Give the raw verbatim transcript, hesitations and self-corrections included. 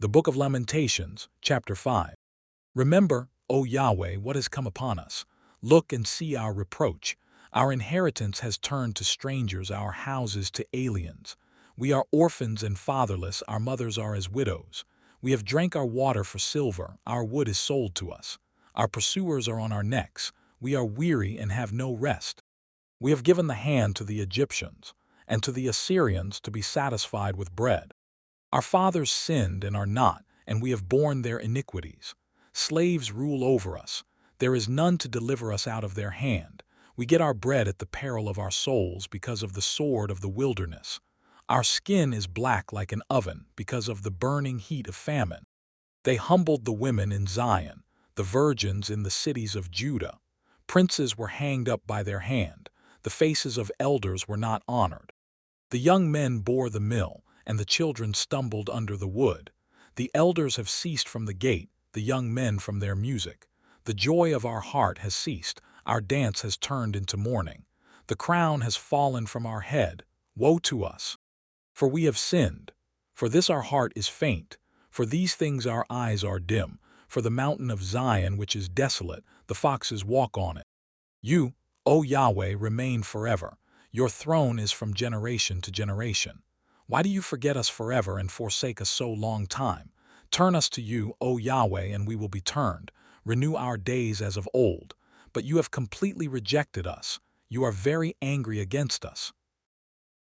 The Book of Lamentations, chapter five. Remember, O Yahweh, what has come upon us. Look and see our reproach. Our inheritance has turned to strangers, our houses to aliens. We are orphans and fatherless, our mothers are as widows. We have drank our water for silver, our wood is sold to us. Our pursuers are on our necks, we are weary and have no rest. We have given the hand to the Egyptians, and to the Assyrians to be satisfied with bread. Our fathers sinned and are not, and we have borne their iniquities. Slaves rule over us. There is none to deliver us out of their hand. We get our bread at the peril of our souls because of the sword of the wilderness. Our skin is black like an oven because of the burning heat of famine. They humbled the women in Zion, the virgins in the cities of Judah. Princes were hanged up by their hand. The faces of elders were not honored. The young men bore the mill, and the children stumbled under the wood. The elders have ceased from the gate, the young men from their music. The joy of our heart has ceased, our dance has turned into mourning. The crown has fallen from our head. Woe to us! For we have sinned. For this our heart is faint. For these things our eyes are dim. For the mountain of Zion which is desolate, the foxes walk on it. You, O Yahweh, remain forever. Your throne is from generation to generation. Why do you forget us forever and forsake us so long time? Turn us to you, O Yahweh, and we will be turned. Renew our days as of old. But you have completely rejected us. You are very angry against us.